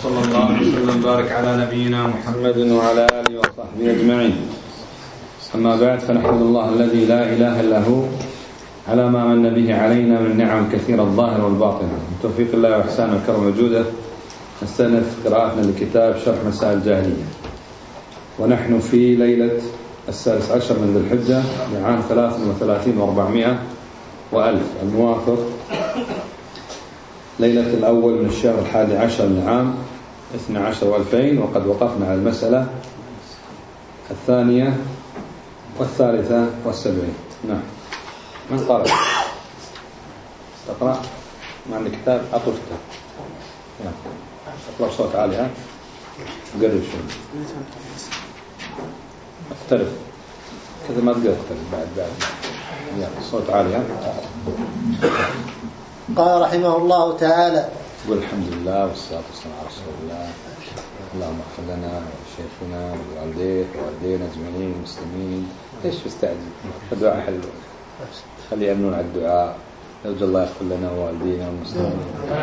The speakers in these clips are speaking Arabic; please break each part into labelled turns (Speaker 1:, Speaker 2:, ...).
Speaker 1: وصلى الله وسلم وبارك على نبينا محمد وعلى آله وصحبه أجمعين. أما بعد، فنحمد الله الذي لا إله إلا هو على ما من به علينا من نعم كثيرة الظاهرة والباطنة. من توفيق الله وإحسانه وكرم وجوده نستأنف قراءتنا لكتاب شرح مسائل الجاهلية، ونحن في ليلة 16 من ذي الحجة لعام 33 و400 وألف، الموافق ليلة الأول من الشهر 11 لعام 12 و2000. وقد وقفنا على المسألة 2 و73. نعم، من قرأ؟ تقرأ مع الكتاب، أطلب كتاب. نعم، أطلب صوت عالي، ها قرب شوي، اختلف كذا، ما تقدر تختلف بعد يلا صوت عالي، ها.
Speaker 2: قال رحمه الله تعالى:
Speaker 1: قل الحمد لله والصلاة والسلام على رسول الله. اللهم اغفر لنا ولشيخنا ولوالديه ووالدينا أجمعين المسلمين. ايش مستعجل؟ الدعاء حلو، خلي يأمنون على الدعاء. يرجى الله يغفر لنا ووالدينا والمسلمين.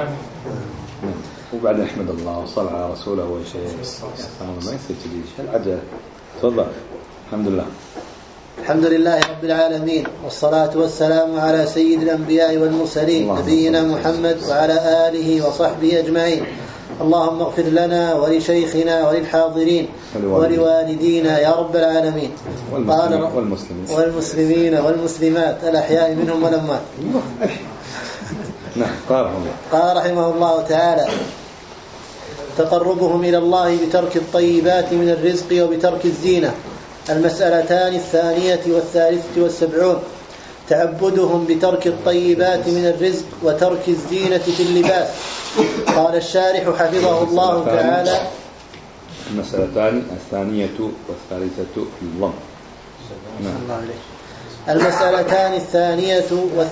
Speaker 1: وبعد نحمد الله وصلى على رسوله وشيخ. ما يصير تجيش العجل. تفضل. الحمد لله.
Speaker 2: الحمد لله رب العالمين، والصلاة والسلام على سيد الأنبياء والمرسلين نبينا محمد وعلى آله وصحبه أجمعين. اللهم اغفر لنا ولشيخنا وللحاضرين ولوالدينا يا رب العالمين، والمسلمين والمسلمات الأحياء منهم والأموات. قال رحمه الله تعالى: تقربهم إلى الله بترك الطيبات من الرزق وبترك الزينة. المسألتان 2 و73. تعبدهم بترك الطيبات من الرزق وترك الزينة في اللباس. قال الشارح حفظه الله تعالى:
Speaker 1: المسألتان 2 و3 في الضم.
Speaker 2: المسألتان 2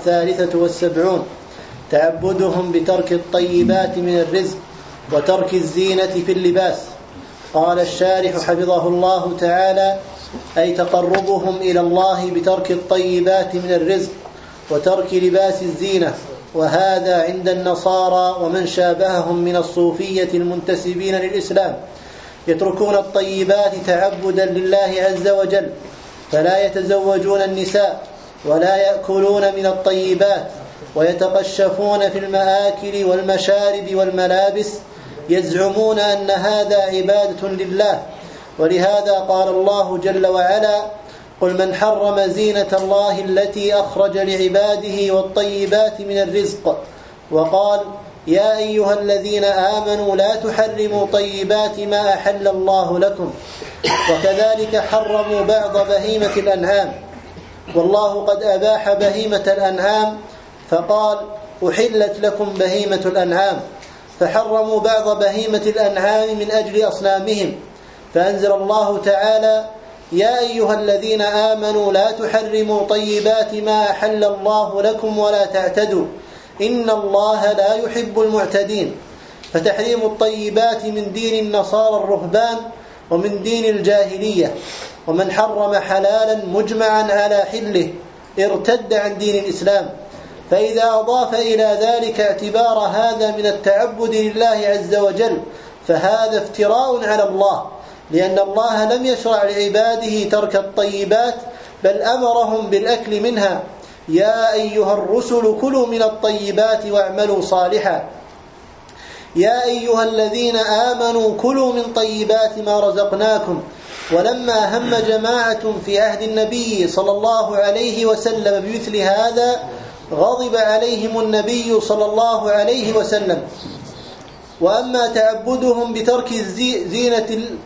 Speaker 2: و73. تعبدهم بترك الطيبات من الرزق وترك الزينة في اللباس. قال الشارح حفظه الله تعالى: أي تقربهم إلى الله بترك الطيبات من الرزق وترك لباس الزينة. وهذا عند النصارى ومن شابههم من الصوفية المنتسبين للإسلام، يتركون الطيبات تعبدا لله عز وجل، فلا يتزوجون النساء ولا يأكلون من الطيبات، ويتقشفون في المآكل والمشارب والملابس، يزعمون أن هذا عبادة لله. ولهذا قال الله جل وعلا: قل من حرم زينة الله التي أخرج لعباده والطيبات من الرزق. وقال: يا أيها الذين آمنوا لا تحرموا طيبات ما أحل الله لكم. وكذلك حرموا بعض بهيمة الأنعام، والله قد أباح بهيمة الأنعام فقال: أحلت لكم بهيمة الأنعام. فحرموا بعض بهيمة الأنعام من أجل أصنامهم، فأنزل الله تعالى: يا أيها الذين آمنوا لا تحرموا طيبات ما أحل الله لكم ولا تعتدوا إن الله لا يحب المعتدين. فتحريم الطيبات من دين النصارى الرهبان ومن دين الجاهلية. ومن حرم حلالا مجمعا على حله ارتد عن دين الإسلام. فإذا أضاف إلى ذلك اعتبار هذا من التعبد لله عز وجل فهذا افتراء على الله، لأن الله لم يشرع لعباده ترك الطيبات، بل أمرهم بالأكل منها: يا أيها الرسل كلوا من الطيبات واعملوا صالحا. يا أيها الذين آمنوا كلوا من طيبات ما رزقناكم. ولما هم جماعة في عهد النبي صلى الله عليه وسلم بمثل هذا غضب عليهم النبي صلى الله عليه وسلم. وأما تعبدهم بترك زينة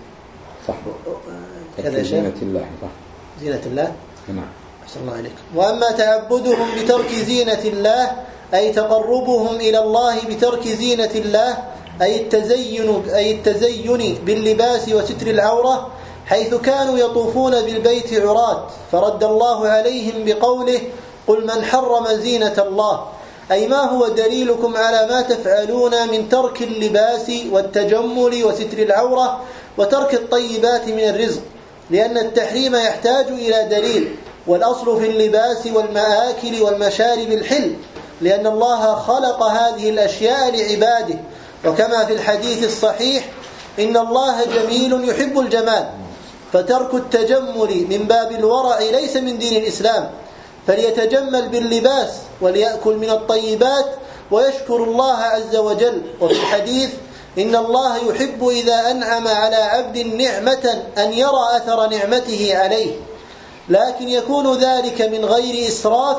Speaker 2: الله الله عليكم. وأما تعبدهم بترك زينة الله أي تقربهم إلى الله بترك زينة الله، أي التزين باللباس وستر العورة، حيث كانوا يطوفون بالبيت عراة، فرد الله عليهم بقوله: قل من حرم زينة الله. أي ما هو دليلكم على ما تفعلون من ترك اللباس والتجمل وستر العورة وترك الطيبات من الرزق؟ لأن التحريم يحتاج إلى دليل، والأصل في اللباس والمآكل والمشارب الحل، لأن الله خلق هذه الأشياء لعباده، وكما في الحديث الصحيح إن الله جميل يحب الجمال، فترك التجمل من باب الورع ليس من دين الإسلام، فليتجمل باللباس وليأكل من الطيبات ويشكر الله عز وجل. وفي الحديث إن الله يحب إذا أنعم على عبد نعمة أن يرى أثر نعمته عليه، لكن يكون ذلك من غير إسراف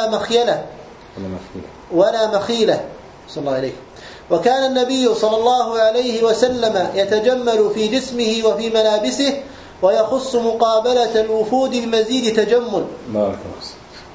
Speaker 2: ولا مخيلة صلى الله عليه. وكان النبي صلى الله عليه وسلم يتجمل في جسمه وفي ملابسه، ويخص مقابلة الوفود بمزيد تجمل.
Speaker 1: بارك الله.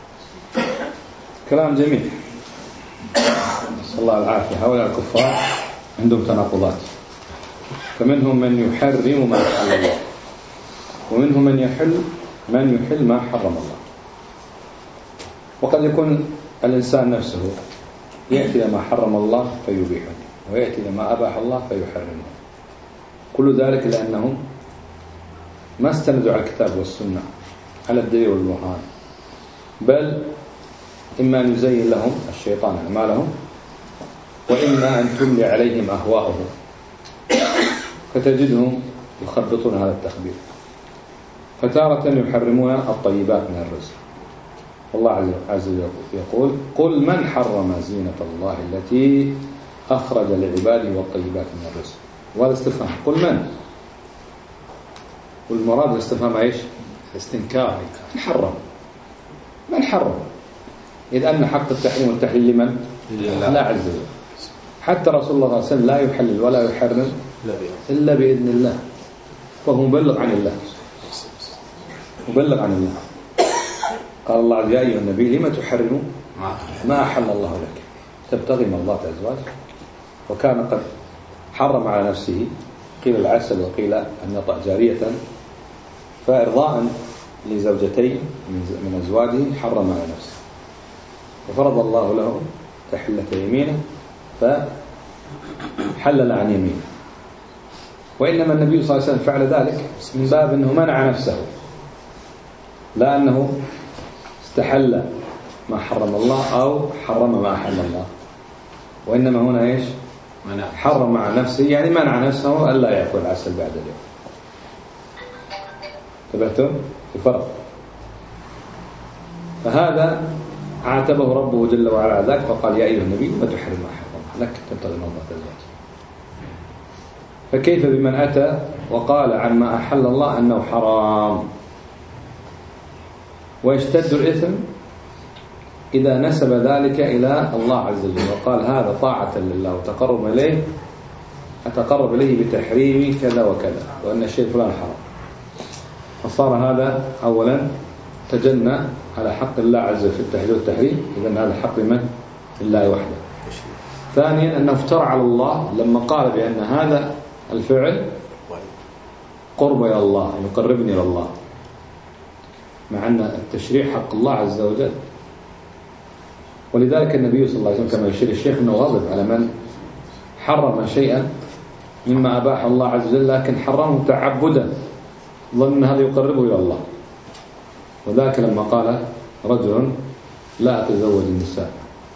Speaker 1: كلام جميل، نسأل الله العافية. هؤلاء الكفار عندهم تناقضات، فمنهم من يحرم ما حل الله، ومنهم من يحل ما حرم الله. وقد يكون الإنسان نفسه يأتي لما حرم الله فيبيحه، ويأتي لما أباح الله فيحرمه، كل ذلك لأنهم ما استندوا على الكتاب والسنة على الدليل والبرهان، بل إما أن يزين لهم الشيطان أعمالهم، وإما أن تملي عليهم أهواءهم، فتجدهم يخبطون هذا التخبيط. فتارة يحرمون الطيبات من الرزق، والله عز وجل يقول قل من حرم زينة الله التي أخرج لعباده والطيبات من الرزق. وهذا استفهام، قل من، والمراد الاستفهام ايش؟ استنكار. من حرم؟ إذ أن حق التحريم والتحليل لمن؟ لا عز وجل. حتى رسول الله صلى الله عليه وسلم لا يحلل ولا يحرم إلا بإذن الله، فهو مبلغ عن الله. قال الله عز وجل يا أيها النبي لما تحرم ما أحل الله لك تبتغي مرضات أزواجك. وكان قد حرم على نفسه، قيل العسل وقيل أن يطأ جارية، فإرضاء لزوجتين من أزواجه حرم على نفسه، وفرض الله له تحلة يمينه فحلل عن يمينه. وإنما النبي صلى الله عليه وسلم فعل ذلك من باب أنه منع نفسه، لا أنه استحل ما حرم الله أو حرم ما أحل الله، وإنما هنا إيش؟ حرم مع نفسه، يعني منع نفسه ألا يأكل العسل بعد اليوم. تبهتم؟ الفرق. فهذا عاتبه ربه جل وعلا ذاك، فقال يا أيها النبي ما تحرم ما حرم لك تبتغي مرضات أزواجك. فكيف بمن أتى وقال عن ما أحل الله أنه حرام؟ ويشتد الإثم إذا نسب ذلك إلى الله عز وجل وقال هذا طاعة لله وتقرب إليه، أتقرب إليه بتحريم كذا وكذا، وأن الشيء فلان حرام. فصار هذا أولا تجنى على حق الله عز وجل في التحليل والتحريم، إذن هذا حق من؟ الله وحده. ثانيا أنه افترى على الله لما قال بأن هذا الفعل قرب إلى الله، يقربني إلى الله، مع أن التشريع حق الله عز وجل. ولذلك النبي صلى الله عليه وسلم كما يشير الشيخ أنه غضب على من حرم شيئا مما أباح الله عز وجل، لكن حرمه تعبدا، ظن هذا يقربه إلى الله. وذاك لما قال رجل لا أتزوج النساء،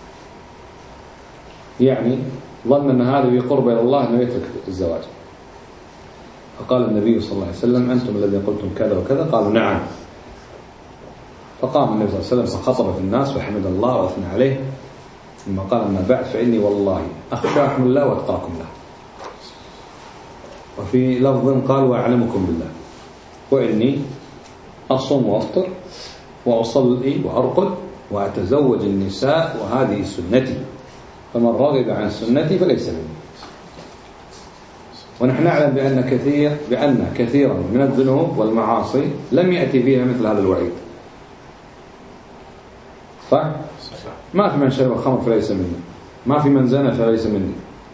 Speaker 1: يعني ظن أن هذا يقرب إلى الله أنه يترك الزواج. فقال النبي صلى الله عليه وسلم أنتم الذين قلتم كذا وكذا؟ قالوا نعم. فقام النبي صلى الله عليه وسلم فخطب في الناس وحمد الله وأثنى عليه، ثم قال أما بعد فإني والله أخشاكم الله وأتقاكم له. وفي لفظ قال وأعلمكم بالله، وإني أصوم وأفطر وأصلي وأرقد وأتزوج النساء وهذه سنتي، فمن رغب عن سنتي فليس مني. ونحن نعلم بأن كثيرا من الذنوب والمعاصي لم يأتي فيها مثل هذا الوعيد، صح؟ ما في من شرب الخمر فليس مني، ما في من زنى فليس مني،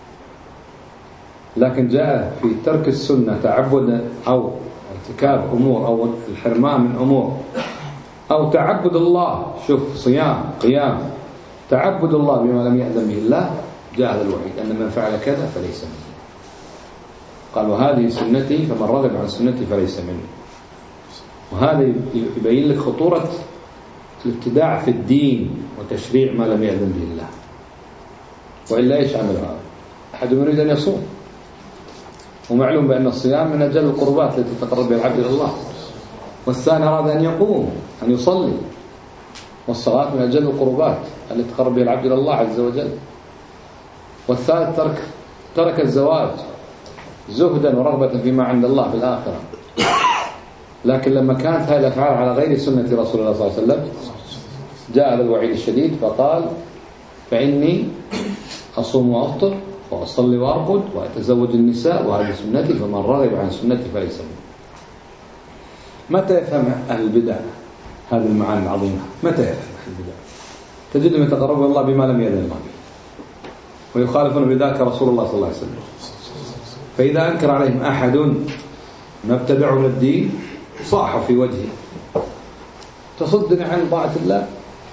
Speaker 1: لكن جاء في ترك السنة تعبد أو ارتكاب أمور أو الحرمان من أمور أو تعبد الله، شوف صيام قيام تعبد الله بما لم يأذن به الله، جاء هذا الوعيد أن من فعل كذا فليس مني. قال وهذه سنتي فمن رغب عن سنتي فليس مني. وهذا يبين لك خطورة الابتداع في الدين وتشريع ما لم يأذن به الله، وإلا إيش عمل هذا؟ أحدهم يريد أن يصوم، ومعلوم بأن الصيام من أجل القربات التي تقرب بها العبد إلى الله، والثاني أراد أن يقوم أن يصلي، والصلاة من أجل القربات التي تقرب بها العبد إلى الله عز وجل، والثالث ترك الزواج زهدا ورغبة فيما عند الله في الآخرة. لكن لما كانت هذه الأفعال على غير سنة رسول الله صلى الله عليه وسلم جاء هذا الوعيد الشديد فقال فإني أصوم وأفطر وأصلي وأرقد وأتزوج النساء وهذه سنتي فمن رغب عن سنتي فليس مني. متى يفهم أهل البدع هذه المعاني العظيمة؟ متى يفهم أهل البدع؟ تجدهم يتقربون الله بما لم يأذن الله به، ويخالفون بذلك رسول الله صلى الله عليه وسلم. فإذا أنكر عليهم أحد ما ابتدعوا من الدين صاحوا في وجهه: تصدني عن طاعة الله،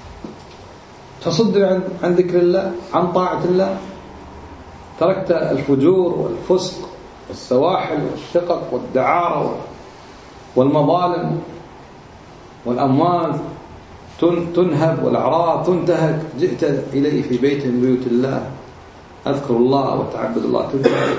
Speaker 1: تصدني عن ذكر الله، عن طاعة الله، تركت الفجور والفسق والسواحل والشقق والدعارة والمظالم والأموال تنهب والأعراض تنتهك، جئت إلي في بيت من بيوت الله أذكر الله وتعبد الله تنتهك.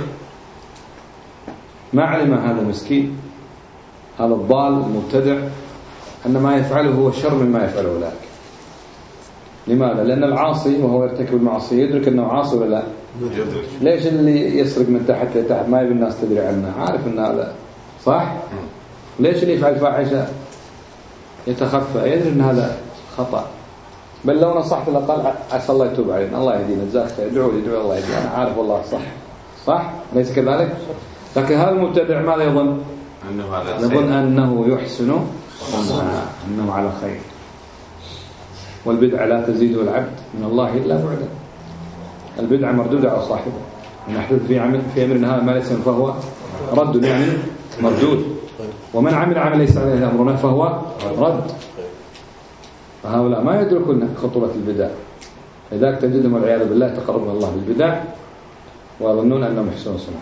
Speaker 1: ما علم هذا المسكين هذا الضال المبتدع أن ما يفعله هو شر مما يفعله ذاك. لماذا؟ لأن العاصي وهو يرتكب المعصية يدرك أنه عاصي ولا لا؟ ليش اللي يسرق من تحت لتحت ما يبي الناس تدري عنه، عارف أن هذا صح؟ ليش اللي يفعل فاحشة يتخفى يدري أن هذا خطأ؟ بل لو نصحت لقال عسى الله يتوب علينا، الله يهدينا، جزاك خير، ادعوا لي الله يهدينا، أنا عارف والله صح؟ ليس كذلك؟ لكن هذا المبتدع ماذا يظن؟ يظن أنه يحسن صنعا، أنه على خير. والبدعة لا تزيد العبد من الله إلا بعدا. البدعة مردودة على صاحبه، من أحدث في أمرنا هذا ما ليس فهو رد، يعني مردود. ومن عمل عمل ليس عليه أمرنا فهو رد. فهؤلاء ما يدركون خطورة البدع، لذلك تجدهم والعياذ بالله تقربون الله بالبدع ويظنون أنهم يحسنون صنعا.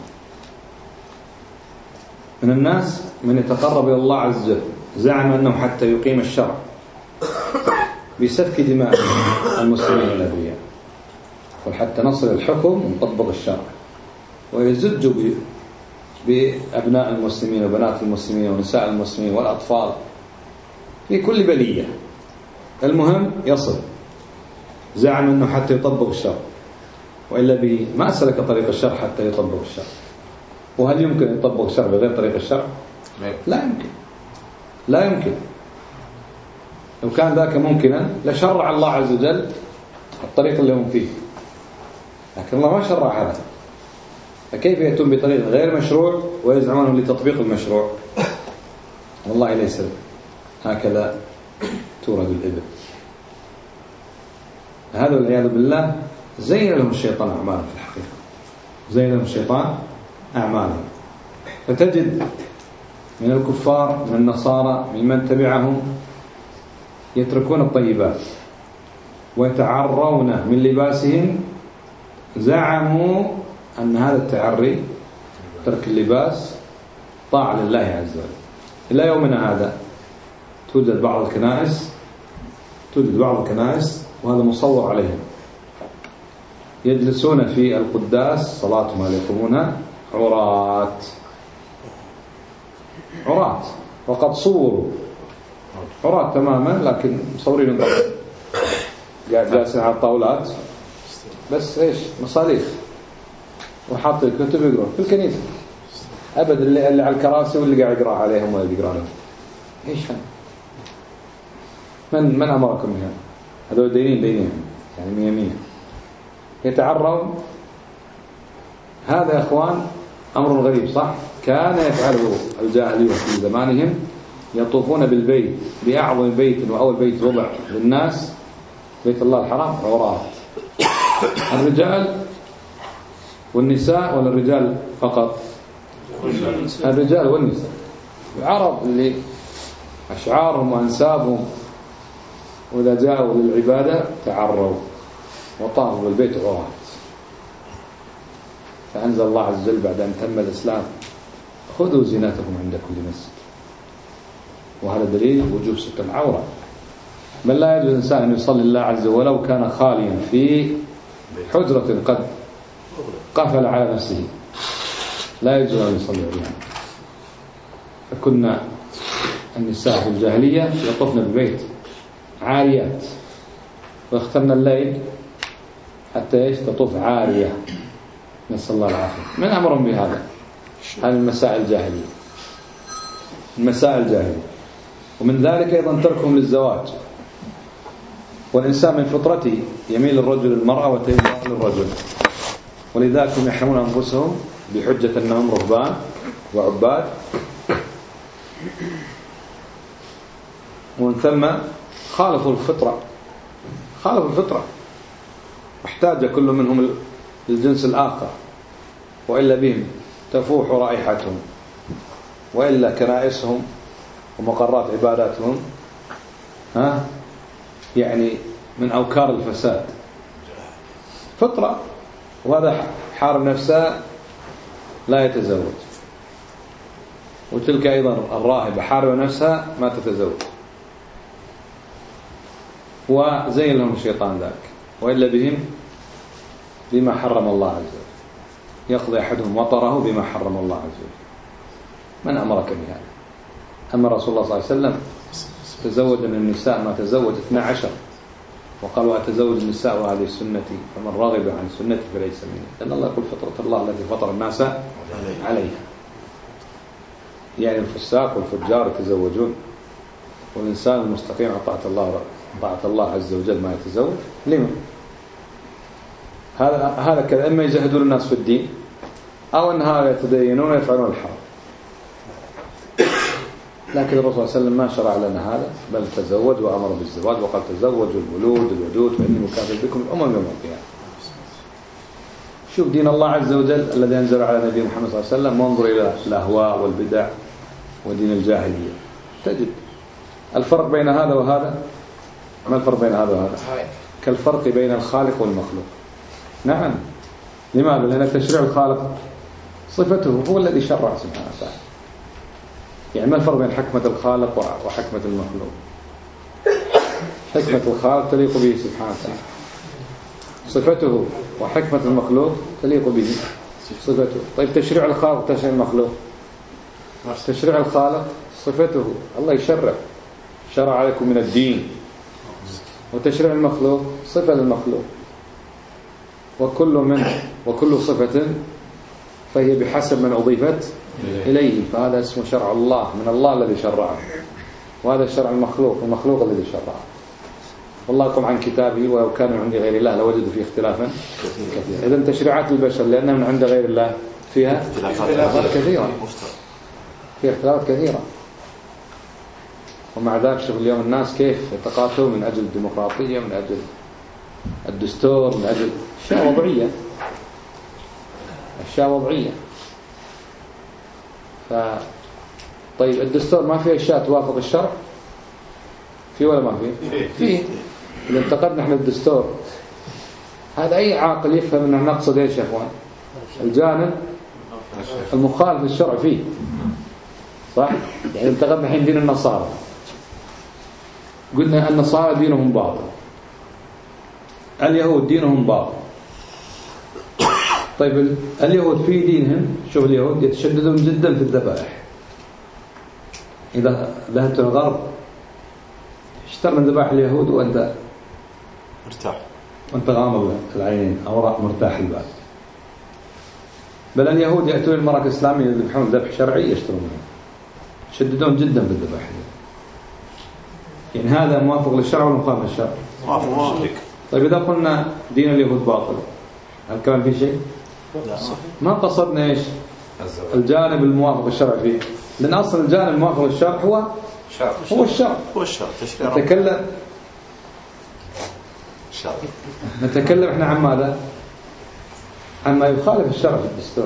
Speaker 1: من الناس من يتقرب إلى الله عز وجل زعم أنه حتى يقيم الشرع بسفك دماء المسلمين الأبرياء، وحتى نصل الحكم ونطبق الشرع، ويزج بأبناء المسلمين وبنات المسلمين ونساء المسلمين والأطفال في كل بلية، المهم يصل. زعم أنه حتى يطبق الشرع، وإلا به ما سلك طريق الشرع حتى يطبق الشرع. وهل يمكن أن يطبق الشرع بغير طريق الشرع؟ لا يمكن. لو كان ذاك ممكنا لشرع الله عز وجل الطريق اللي هم فيه، لكن الله ما شرع هذا. فكيف يأتون بطريق غير مشروع ويزعمون لتطبيق المشروع؟ والله ليس هكذا تورد الإبل. هذا والعياذ بالله زين لهم الشيطان أعمالهم. في الحقيقة زين لهم الشيطان أعمالهم. فتجد من الكفار من النصارى ممن تبعهم يتركون الطيبات ويتعرون من لباسهم، زعموا أن هذا التعري ترك اللباس طاعة لله عز وجل. إلى يومنا هذا توجد بعض الكنائس وهذا مصور عليهم، يجلسون في القداس صلاتهم اللي يقومونها عراة، وقد صوروا عراة تماما، لكن مصورين جالسين على الطاولات بس ايش مصاريف، وحاط الكتب يقرأ في الكنيسة أبدا. اللي على الكراسي واللي قاعد يقرأ عليهم ولا يقرأ عليهم ايش من أمركم بهذا؟ هذول دينين يعني 100 يتعرون. هذا يا إخوان أمر غريب صح؟ كان يفعله الجاهلية في زمانهم، يطوفون بالبيت بأعظم بيت وأول بيت وضع للناس بيت الله الحرام عراة، الرجال والنساء ولا الرجال فقط؟ الرجال والنساء. العرب اللي أشعارهم وأنسابهم وإذا جاءوا للعبادة تعروا وطافوا بالبيت عراة. فأنزل الله عز وجل بعد أن تم الإسلام: خذوا زينتكم عند كل مسجد. وهذا دليل وجوب ستر العورة. بل لا يجوز الإنسان أن يصلي الله عز وجل ولو كان خاليا في حجرة قد قفل على نفسه لا يجوز أن يصلي عريان. فكنا النساء في الجاهلية يطفن بالبيت عاريات، واخترنا الليل حتى تطوف عارية، نسأل الله العافية. من أمرهم بهذا؟ هذه المسائل الجاهلية، المسائل الجاهلية. ومن ذلك أيضا تركهم للزواج، والإنسان من فطرته يميل الرجل للمرأة وتميل للرجل، ولذلك هم يحرمون أنفسهم بحجة أنهم رهبان وعباد، ومن ثم خالفوا الفطرة، واحتاج كل منهم للجنس الآخر، وإلا بهم تفوح رائحتهم، وإلا كنائسهم ومقرات عباداتهم يعني من أوكار الفساد. فطرة. وهذا حارم نفسه لا يتزوج، وتلك أيضا الراهبة حارم نفسها ما تتزوج، وزين لهم الشيطان ذلك، وإلا بهم بما حرم الله عز وجل، يقضي أحدهم وطره بما حرم الله عز وجل. من أمرك بهذا؟ أما رسول الله صلى الله عليه وسلم تزوج من النساء ما تزوج 12، وقال وأتزوج النساء وهذه سنتي فمن رغب عن سنتي فليس مني. لأن الله يقول فطرة الله التي فطر الناس عليها، يعني الفساق والفجار يتزوجون، والإنسان المستقيم طاعة الله عز وجل ما يتزوج. لما؟ هذا كذا، إما يجهدون الناس في الدين، أو أن هذا يتدينون ويفعلون الحرام. لكن الرسول صلى الله عليه وسلم ما شرع لنا هذا، بل تزوج وأمر بالزواج، وقال تزوجوا الولود الودود فإني مكافر بكم الأمم يوم القيامة. شوف دين الله عز وجل الذي أنزل على نبي محمد صلى الله عليه وسلم، وانظر إلى الأهواء والبدع ودين الجاهلية، تجد الفرق بين هذا وهذا. ما الفرق بين هذا وهذا؟ كالفرق بين الخالق والمخلوق. نعم. لماذا؟ لأن تشريع الخالق صفته، هو الذي شرع سبحانه وتعالى. يعني ما الفرق بين حكمة الخالق وحكمة المخلوق؟ حكمة الخالق تليق به سبحانه وتعالى صفته، وحكمة المخلوق تليق به صفته. طيب تشريع الخالق تشريع المخلوق؟ تشريع الخالق صفته، الله يشرع، شرع عليكم من الدين. وتشريع المخلوق صفة للمخلوق، وكل صفة فهي بحسب من أضيفت إليه، فهذا اسمه شرع الله، من الله الذي شرعه، وهذا الشرع المخلوق الذي شرعه. والله يقوم عن كتابه ولو كان من عند غير الله لوجدوا فيه اختلافا كثيرا. إذن تشريعات البشر لأنها من عند غير الله فيها اختلافات كثيرة. ومع ذلك شوف اليوم الناس كيف يتقاتلوا من أجل الديمقراطية، من أجل الدستور، من أجل أشياء وضعية. طيب الدستور ما فيه أشياء توافق الشرع؟ فيه ولا ما فيه؟ إذا انتقدنا احنا الدستور، هذا أي عاقل يفهم أنه نقصد إيش يا أخوان؟ الجانب المخالف للشرع فيه، صح؟ يعني انتقدنا الحين دين النصارى، قلنا النصارى دينهم باطل، اليهود دينهم باطل. طيب اليهود في دينهم، شوف اليهود يتشددون جدا في الذبائح. إذا ذهبت الغرب اشترى من ذبائح اليهود وأنت مرتاح، وأنت غامض العينين أو مرتاح البال. بل اليهود يأتون المراكز الإسلامية يذبحون ذبح شرعي يشترون منه، يشددون جدا في الذبائح. يعني هذا موافق للشرع ولا مخالف للشرع؟ موافق. طيب إذا قلنا دين اليهود باطل، هل كان في شيء؟ لا. ما قصدنا إيش؟ الجانب الموافق للشرع فيه، لأن أصل الجانب الموافق للشرع هو الشرع. نتكلم إحنا عن ماذا؟ عن ما يخالف الشرع في الدستور.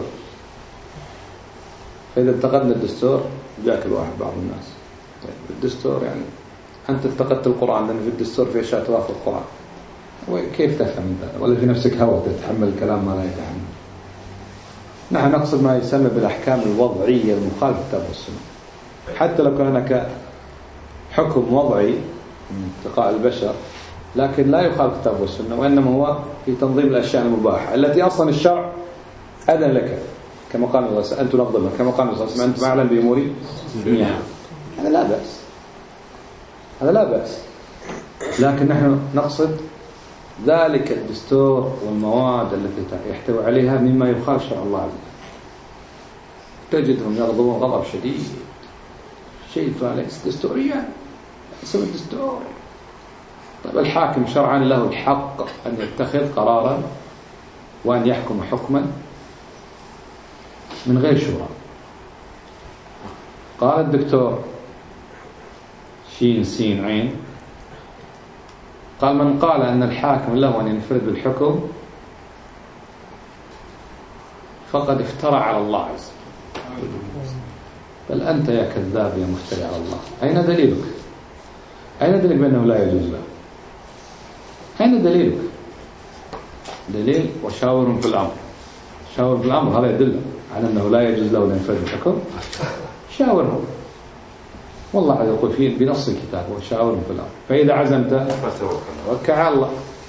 Speaker 1: فإذا انتقدنا الدستور جاك الواحد بعض الناس، طيب الدستور يعني أنت انتقدت القرآن لأن في الدستور في أشياء توافق القرآن، وكيف تفهم أنت؟ ولا في نفسك هوى تتحمل الكلام ما لا يتحمل؟ نحن نقصد ما يسمى بالأحكام الوضعية المخالفة للكتاب والسنة. حتى لو كان هناك حكم وضعي من اتقاء البشر، لكن لا يخالف الكتاب والسنة، وإنما هو في تنظيم الأشياء المباحة التي أصلا الشرع أذن لك كما قال الله سألت نفضل كما قال الله سألت أنت أعلم بأموري جميعا. هذا لا بأس، هذا لا بأس، لكن نحن نقصد ذلك الدستور والمواد التي يحتوي عليها مما يخالف شرع الله عز وجل. تجدهم يغضبون غضب شديد، شيء فليس دستوريا، اسم الدستور. طيب الحاكم شرعا له الحق أن يتخذ قرارا وأن يحكم حكما من غير شورى. قال الدكتور شين سين عين، قال من قال أن الحاكم له أن ينفرد بالحكم فقد افترى على الله عز وجل. بل أنت يا كذاب يا مفتري على الله، أين دليلك؟ أين دليلك بأنه لا يجوز له؟ أين دليلك؟ دليل وشاورهم في الأمر. شاور في الأمر هذا يدل على أنه لا يجوز له أن ينفرد بالحكم. شاورهم، والله عز يقول فيه بنص الكتاب وشاورهم في الأمر، فإذا عزمت توكل على الله،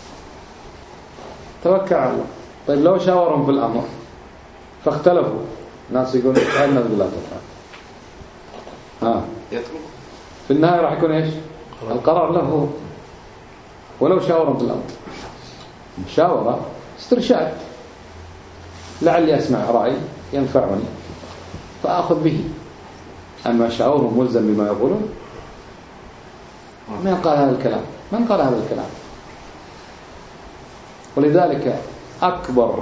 Speaker 1: توكل على الله. طيب لو شاورهم في الأمر فاختلفوا، الناس يقولون أين بالله تعالى في النهاية راح يكون إيش؟ القرار له. ولو شاورهم في الأمر مشاورة استرشاد، لعلي أسمع رأي ينفعني فأخذ به. أما شاورهم ملزم بما يقولون. من قال هذا الكلام؟ من قال هذا الكلام؟ ولذلك أكبر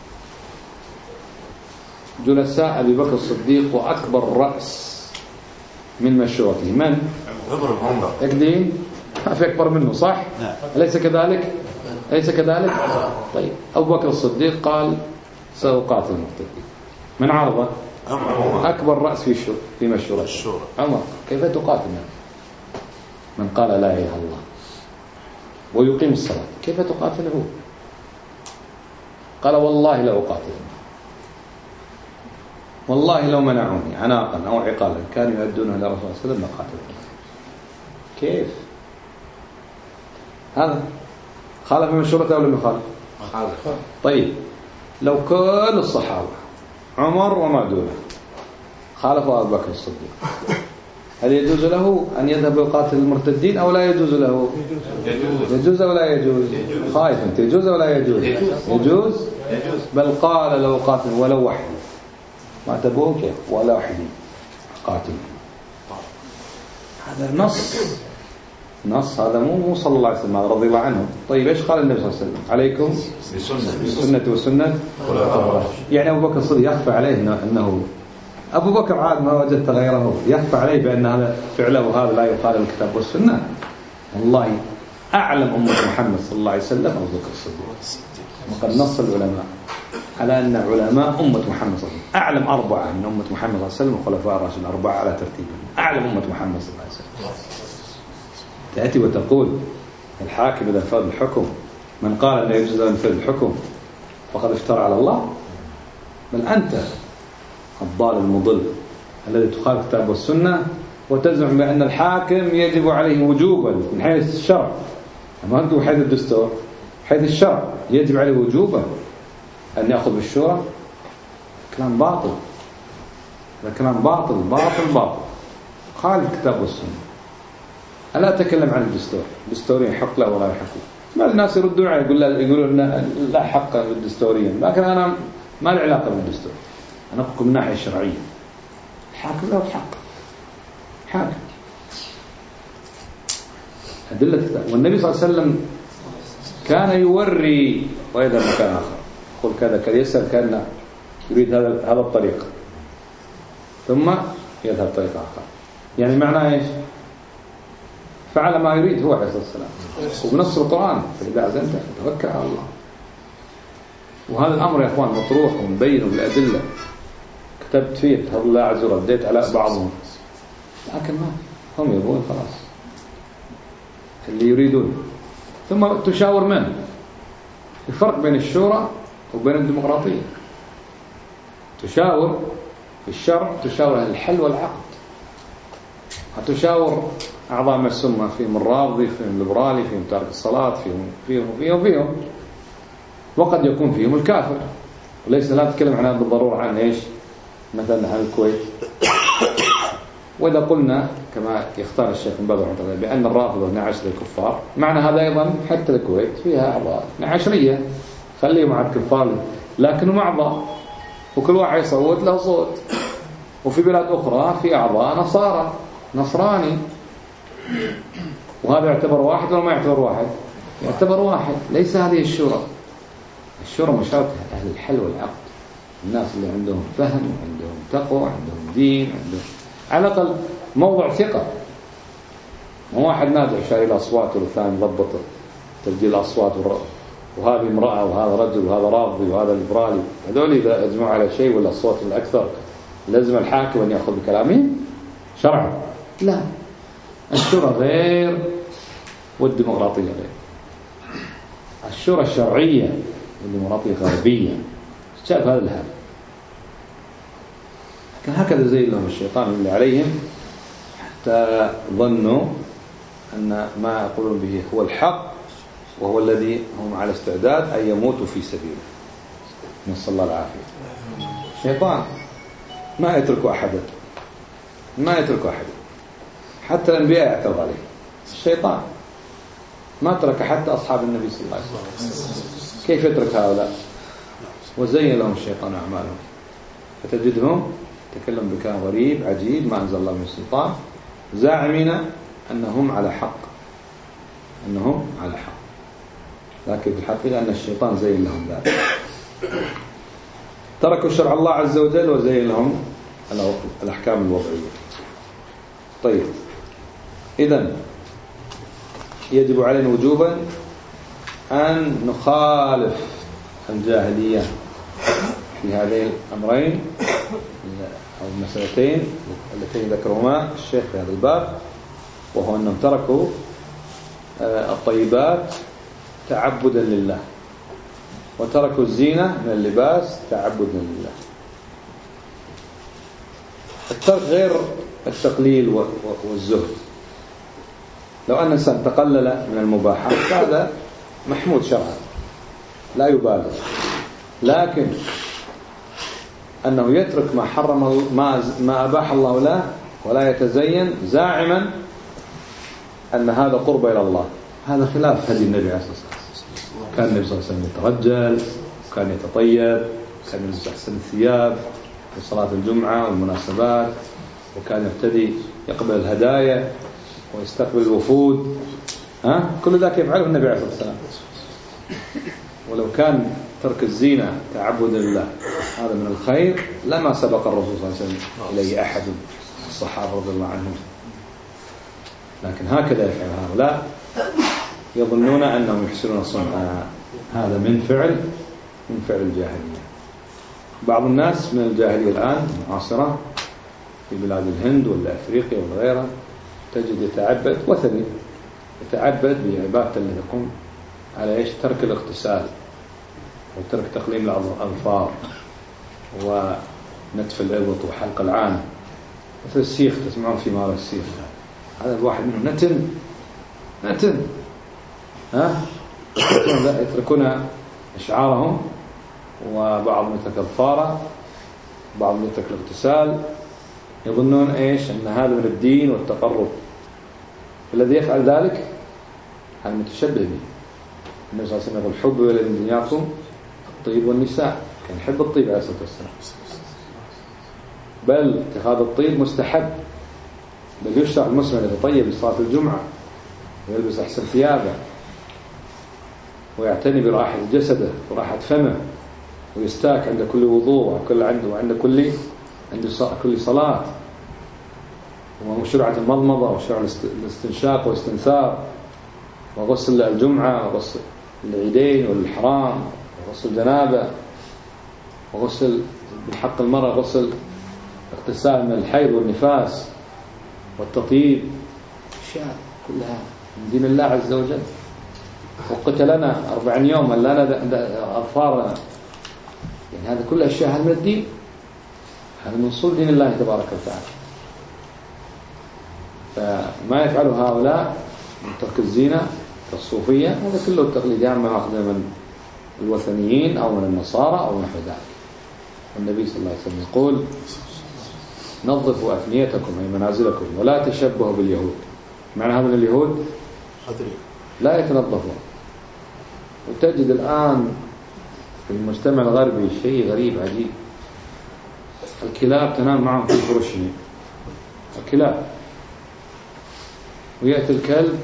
Speaker 1: جلساء أبي بكر الصديق وأكبر رأس من مشورته من؟ يكدين ما في أكبر منه، صح؟ أليس كذلك؟ أليس كذلك؟ طيب أبو بكر الصديق قال سأقاتل المرتدين. من عرضه؟ أكبر رأس في مشورة عمر. كيف تقاتل من قال لا إله إلا الله ويقيم الصلاة؟ كيف تقاتله؟ قال والله لا أقاتل، والله لو منعوني عناقا أو عقالا كانوا يؤدونه إلى رسول الله صلى الله عليه وسلم لقاتلهم. كيف هذا؟ خالف من مشورته أو لم يخالف؟ طيب لو كل الصحابة عمر وما دونه خالفوا أبو بكر الصديق، هل يجوز له أن يذهب ويقاتل المرتدين أو لا يجوز له؟ يجوز أو لا يجوز؟ خايف أنت، يجوز أو لا يجوز؟ يجوز. بل قال لو قاتل ولو وحدي، ما تبون كيف ولا وحدي قاتل. هذا نص هذا مو صلى الله عليه وسلم رضي الله عنه. طيب ايش قال النبي صلى الله عليه وسلم؟ عليكم بسنتي وسنة. يعني أبو بكر الصديق يخفى عليه أنه أبو بكر عاد ما وجدت غيره يخفى عليه بأن هذا فعله هذا لا يخالف الكتاب والسنة. والله أعلم أمة محمد صلى الله عليه وسلم أبو بكر الصديق. وقد نص العلماء على أن علماء أمة محمد صلى الله عليه وسلم أعلم أربعة من أمة محمد صلى الله عليه وسلم وخلفاء الراشدين أربعة على ترتيبهم أعلم أمة محمد صلى الله عليه وسلم. تأتي وتقول الحاكم إذا انفرد الحكم، من قال أنه يجوز أن ينفرد الحكم فقد افترى على الله. بل أنت الضال المضل الذي تخالف الكتاب والسنة وتزعم بأن الحاكم يجب عليه وجوبا من حيث الشرع، أما أنت حيث الدستور حيث الشرع يجب عليه وجوبا أن يأخذ بالشورى. كلام باطل، هذا كلام باطل باطل باطل خالف الكتاب والسنة. ألا أتكلم عن الدستور، الدستوريين حق له ولا يحق له. ما الناس يردون عليه يقولون لا حق للدستوريين، لكن أنا ما له علاقة بالدستور، أنا أقول من الناحية الشرعية الحاكم له الحق حاكم. أدلة الكتاب والنبي صلى الله عليه وسلم كان يوري وإذا مكان آخر يقول كذا كذا، يسأل كأنه يريد هذا الطريق ثم يذهب طريق آخر. يعني معناه إيش؟ فعل ما يريد هو عليه الصلاة والسلام وبنص القرآن فإذا عزمت فتوكل على الله. وهذا الأمر يا أخوان مطروح ومبين بالأدلة، كتبت فيه بفضل الله عز وجل، رديت على بعضهم، لكن ما هم يبون خلاص اللي يريدون. ثم تشاور من؟ الفرق بين الشورى وبين الديمقراطية. تشاور في الشرع، تشاور أهل الحل والعقد، هتشاور أعضاء مسمى فيهم الرافضي فيهم الليبرالي فيهم تارك الصلاة فيهم وقد يكون فيهم الكافر. وليس لا نتكلم عنها بالضرورة عن إيش مثلا عن الكويت. وإذا قلنا كما يختار الشيخ بن باز رحمه الله بأن الرافضة 12 الكفار، معنى هذا أيضا حتى الكويت فيها أعضاء 12، خليه مع الكفار لكنه أعضاء، وكل واحد يصوت له صوت. وفي بلاد أخرى في أعضاء نصارى نصراني، وهذا يعتبر واحد ولا ما يعتبر واحد؟ يعتبر واحد. ليس هذه الشورى. الشورى مشاركة أهل الحل والعقد، الناس اللي عندهم فهم وعندهم تقوى وعندهم دين وعندهم على الأقل موضع ثقة. مو واحد نادع شاري الأصوات والثاني ضبط تسجيل الأصوات وهذه امرأة وهذا رجل وهذا راضي وهذا ليبرالي، هذول إذا أجمعوا على شيء ولا الصوت الأكثر لازم الحاكم أن يأخذ بكلامهم شرعا. لا، الشورى غير والديمقراطية غير. الشورى الشرعية والديمقراطية غربية. شاف هذا الهدف. هكذا زي لهم الشيطان اللي عليهم حتى ظنوا أن ما يقولون به هو الحق، وهو الذي هم على استعداد أن يموتوا في سبيله. نسأل الله العافية. الشيطان ما يترك أحدا، ما يترك أحدا، حتى الأنبياء يعترض عليه. الشيطان ما ترك حتى أصحاب النبي صلى الله عليه وسلم. كيف يترك هؤلاء؟ وزين لهم الشيطان أعمالهم، فتجدهم تكلم بكلام غريب عجيب ما أنزل الله من سلطان، زاعمين أنهم على حق، أنهم على حق، لكن في الحقيقة أن الشيطان زين لهم ذلك. تركوا شرع الله عز وجل وزين لهم الأحكام الوضعية. طيب، إذن يجب علينا وجوبا أن نخالف الجاهلية في هذين الأمرين أو المسألتين اللتين ذكرهما الشيخ في هذا الباب، وهو أنهم تركوا الطيبات تعبدا لله، وتركوا الزينة من اللباس تعبدا لله. الترك غير التقليل والزهد. لو أن الإنسان تقلل من المباحات فهذا محمود شرعا لا يبالغ، لكن أنه يترك ما حرم ما أباح الله له ولا يتزين زاعما أن هذا قرب إلى الله، هذا خلاف هدي النبي عليه الصلاة والسلام. كان النبي صلى الله عليه وسلم يترجل، كان يتطيب، كان يلبس أحسن الثياب لصلاة الجمعة والمناسبات، وكان يبتدي يقبل الهدايا ويستقبل الوفود. كل ذلك يفعله النبي عليه الصلاة والسلام. ولو كان ترك الزينة تعبدا لله هذا من الخير لما سبق الرسول صلى الله عليه وسلم إليه أحد الصحابة رضي الله عنهم، لكن هكذا يفعل هؤلاء، يظنون أنهم يحسنون صنعا. هذا من فعل الجاهلية. بعض الناس من الجاهلية الآن معاصرة في بلاد الهند ولا أفريقيا ولا غيرها تجد يتعبد وثني، يتعبد بعبادة اللي تقوم على إيش؟ ترك الاغتسال وترك تقليم الأظفار ونتف الإبط وحلق العانة، مثل السيخ تسمعون في مال السيخ، هذا الواحد منهم نتن يتركون إشعارهم، وبعضهم يترك الأظفار، بعضهم يترك الاغتسال، يظنون إيش؟ أن هذا من الدين والتقرب. الذي يفعل ذلك هذا متشبه به. النبي صلى الله عليه وسلم يقول حب إلى من دنياكم الطيب والنساء، كان يحب الطيب عليه الصلاة والسلام، بل اتخاذ الطيب مستحب، بل يشرع المسلم أن يتطيب لصلاة الجمعة ويلبس أحسن ثيابه ويعتني برائحة جسده وراحة فمه ويستاك عند كل وضوء وعند كل صلاة، ومشروعة المضمضة وشرع الاستنشاق والاستنثار وغسل الجمعة وغسل العيدين والحرام وغسل الجنابة وغسل بالحق المرأة غسل اغتسال من الحيض والنفاس والتطيب، أشياء كلها من دين الله عز وجل. وقتلنا 40 يوما لنا أظفارنا، يعني هذا كل أشياء هذا من الدين، هذا من صلب دين الله تبارك وتعالى. فما يفعله هؤلاء من ترك الزينة كالصوفية هذا كله التقليد، يعني ما أخذ من الوثنيين أو من النصارى أو نحو ذلك. النبي صلى الله عليه وسلم يقول نظفوا أفنيتكم أي منازلكم ولا تشبهوا باليهود. معنى هذا اليهود لا يتنظفون. وتجد الآن في المجتمع الغربي شيء غريب عجيب، الكلاب تنام معهم في فرشهم، الكلاب، ويأتي الكلب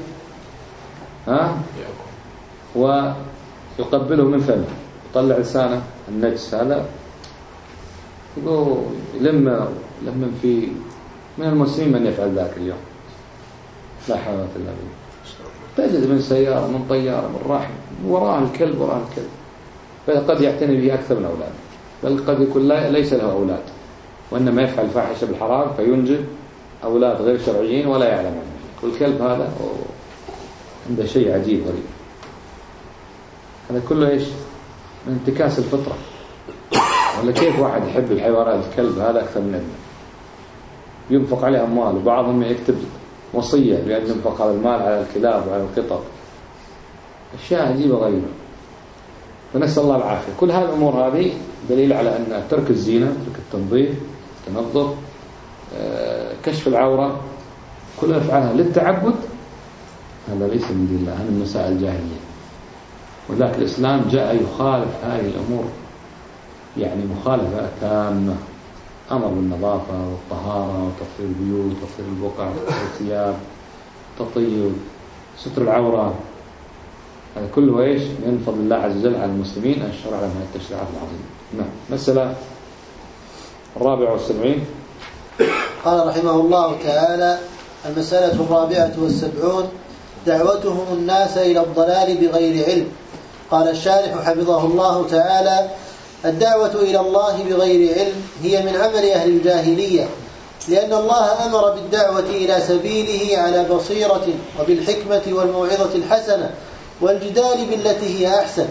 Speaker 1: ويقبله من فمه، يطلع لسانه النجس هذا، يقول لما في من المسلمين من يفعل ذاك اليوم. لا حول ولا قوة إلا بالله. تجد من سيارة من طيارة من راح وراء الكلب بل قد يعتني به أكثر من أولاده، بل قد يكون ليس له أولاد وإنما يفعل فاحشة بالحرام فينجب أولاد غير شرعيين ولا يعلم عنه. والكلب هذا عنده شيء عجيب غريب. هذا كله إيش؟ من انتكاس الفطرة. ولا كيف واحد يحب الحيوانات الكلب هذا أكثر من ابنه، ينفق عليه أموال، وبعضهم يكتب وصية بأن ينفق هذا المال على الكلاب وعلى القطط. أشياء عجيبة غريبة، فنسأل الله العافية. كل هذه الأمور هذه دليل على أن ترك الزينة، ترك التنظيف، التنظف، كشف العورة، كلها أفعالها للتعبد، هذا ليس من دين الله، هذا من مسائل الجاهلية. ولكن الإسلام جاء يخالف هذه الأمور، يعني مخالفة تامة. أمر بالنظافة والطهارة وتطهير البيوت وتطهير البقع وتطهير الثياب، تطيب، ستر العورة، هذا كله إيش؟ من فضل الله عز وجل على المسلمين أن شرع لهم هذه التشريعات العظيمة. نعم. مسألة 74.
Speaker 2: قال رحمه الله تعالى: المسألة 74 دعوتهم الناس إلى الضلال بغير علم. قال الشارح حفظه الله تعالى: الدعوة إلى الله بغير علم هي من عمل أهل الجاهلية، لأن الله أمر بالدعوة إلى سبيله على بصيرة وبالحكمة والموعظة الحسنة والجدال بالتي هي أحسن.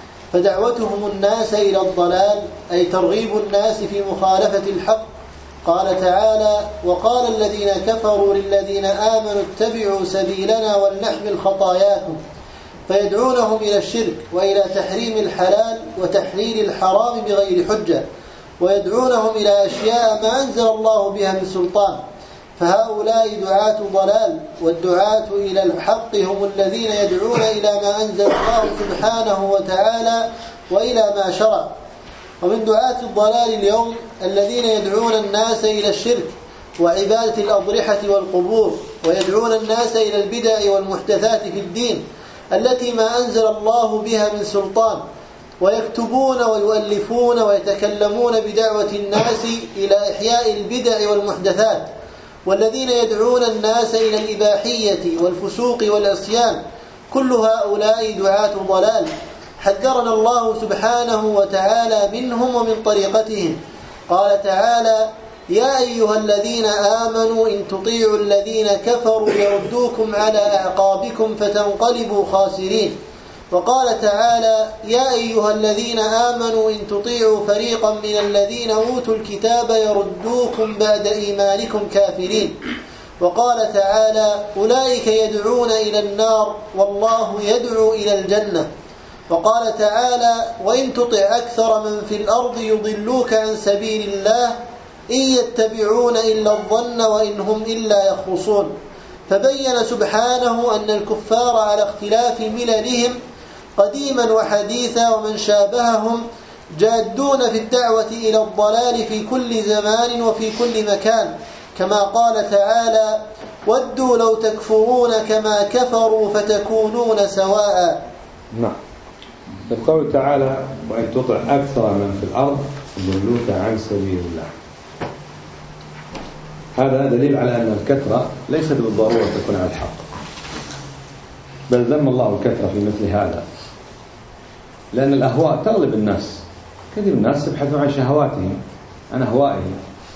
Speaker 2: فدعوتهم الناس إلى الضلال أي ترغيب الناس في مخالفة الحق. قال تعالى: وقال الذين كفروا للذين آمنوا اتبعوا سبيلنا ولنحمل خطاياكم، فيدعونهم إلى الشرك وإلى تحريم الحلال وتحليل الحرام بغير حجة، ويدعونهم إلى أشياء ما أنزل الله بها من سلطان. فهؤلاء دعاة ضلال، والدعاة إلى الحق هم الذين يدعون إلى ما أنزل الله سبحانه وتعالى وإلى ما شرع. ومن دعاة الضلال اليوم الذين يدعون الناس إلى الشرك وعبادة الأضرحة والقبور، ويدعون الناس إلى البدع والمحدثات في الدين التي ما أنزل الله بها من سلطان، ويكتبون ويؤلفون ويتكلمون بدعوة الناس إلى إحياء البدع والمحدثات. والذين يدعون الناس إلى الإباحية والفسوق والعصيان، كل هؤلاء دعاة ضلال، حذرنا الله سبحانه وتعالى منهم ومن طريقتهم. قال تعالى: يا أيها الذين آمنوا إن تطيعوا الذين كفروا يردوكم على أعقابكم فتنقلبوا خاسرين. وقال تعالى: يا أيها الذين آمنوا إن تطيعوا فريقا من الذين أوتوا الكتاب يردوكم بعد إيمانكم كافرين. وقال تعالى: أولئك يدعون إلى النار والله يدعو إلى الجنة. وقال تعالى: وإن تطع أكثر من في الأرض يضلوك عن سبيل الله إن يتبعون إلا الظن وإن هم إلا يخرصون. فبين سبحانه أن الكفار على اختلاف مللهم قديما وحديثا ومن شابههم جادون في الدعوة إلى الضلال في كل زمان وفي كل مكان، كما قال تعالى: ودوا لو تكفرون كما كفروا فتكونون سواء.
Speaker 1: نعم. القول تعالى: وإن تطع أكثر من في الأرض يضلوك عن سبيل الله. هذا دليل على أن الكثرة ليست بالضرورة تكون على الحق، بل ذم الله الكثرة في مثل هذا، لأن الأهواء تغلب الناس. كثير من الناس يبحثون عن شهواتهم، عن أهوائهم.